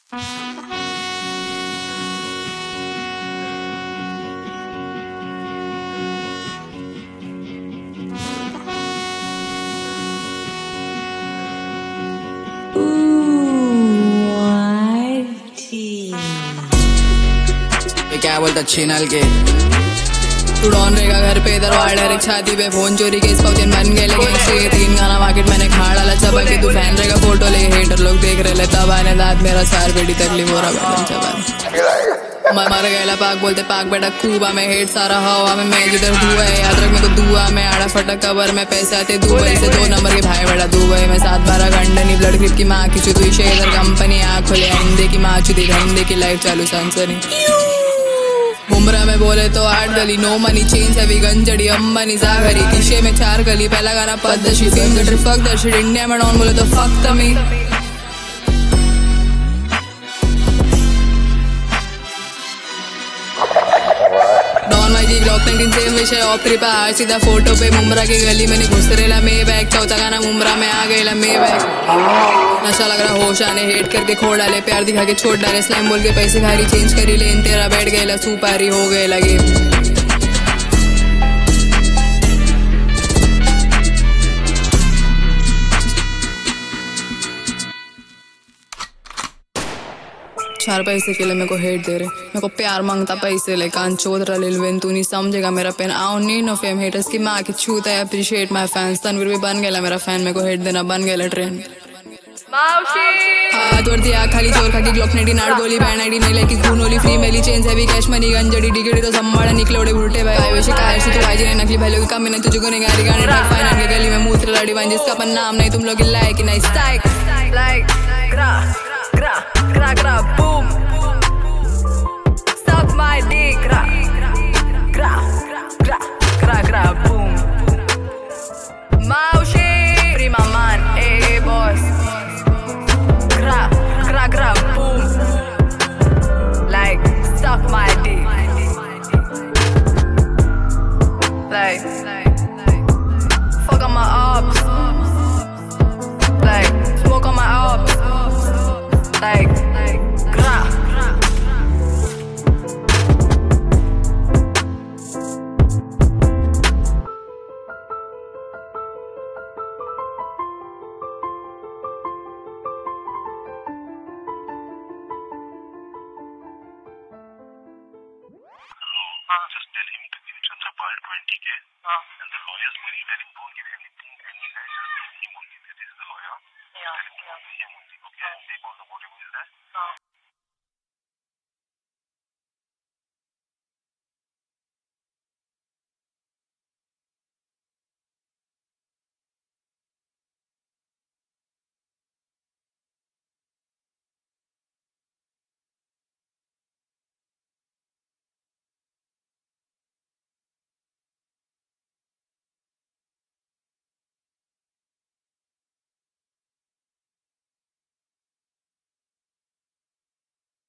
क्या बोलता छीनल के तू डॉन रहेगा घर पे इधर वाड़ डायरेक्ट छाती पे फोन चोरी के इस पाउचन बन गए लेकिन इससे 3 गाना मार्केट मैंने खा डाला चबा के तू फैन रहेगा फोटो ले हेटर लोग देख रहे ले तब आने दाद मेरा सार बेटी तकलीफ हो रहा बदन चबा मर गया पाक बोलते पाक बेटा खूबा में हेट सारा हवा में मैं जिधर दुआ है याद रख मेरे को दुआ में आड़ा फटक कबर में पैसे आते दुबई से 2 नंबर के भाई बेटा दुबई में 7-12 घंटे नहीं ब्लड ग्रिप की माँ की चुतुई शेयर कंपनी आँख खोले अंडे की माँ चुदी धंधे की लाइफ चालू सनसनी मुमरा में बोले तो 8 गली नो मनी चेंज है गंजड़ी अम्बानी सागरी किशे में 4 गली पहला गाना पद्दशी फक द शिट इंडिया में डॉन बोले तो फक तमी डॉन माई जी ब्लॉक 19 सेम विषय ऑपरी पे हार सीधा फोटो पे मुमरा की गली में घुसरेला मे बैग चौथा गाना मुमरा में आ गएला मे बैग नशा लग रहा होश आने हेट करके खो डाले प्यार दिखा के छोड़ डाले स्लैम बोल के पैसे खारी चेंज करी लेन तेरा बैठ गएला सुपारी हो गए लगे चार पैसे के लिए मेरे को हेट दे रहे मेरे को प्यार मांगता पैसे ले कान चौधरा लिलवेन तू नहीं समझेगा मेरा पेन आओ नी नो फेम हेटर्स की माँ की छूत है अप्रिशिएट माय फैंस तनवीर भी बन गया मेरा फैन मेरे को हेट देना बन गया ट्रेंड हाथ और दिया खाली चोर खा की ग्लॉक 19 गोली बैन आईडी नहीं लेकी खून होली फ्री मेली चेंज है कैश मनी गंजड़ी डिगड़ी तो संभाड़ा निकले उड़े उल्टे भाई वैसे कायर से तो आज नकली भाई लोग कम मैंने तुझे को निगारी गाने ट्रैक फाइनल के गली में मूत्र लड़ी बन जिसका अपन नाम नहीं तुम लोग लाइक नहीं स्ट्राइक लाइक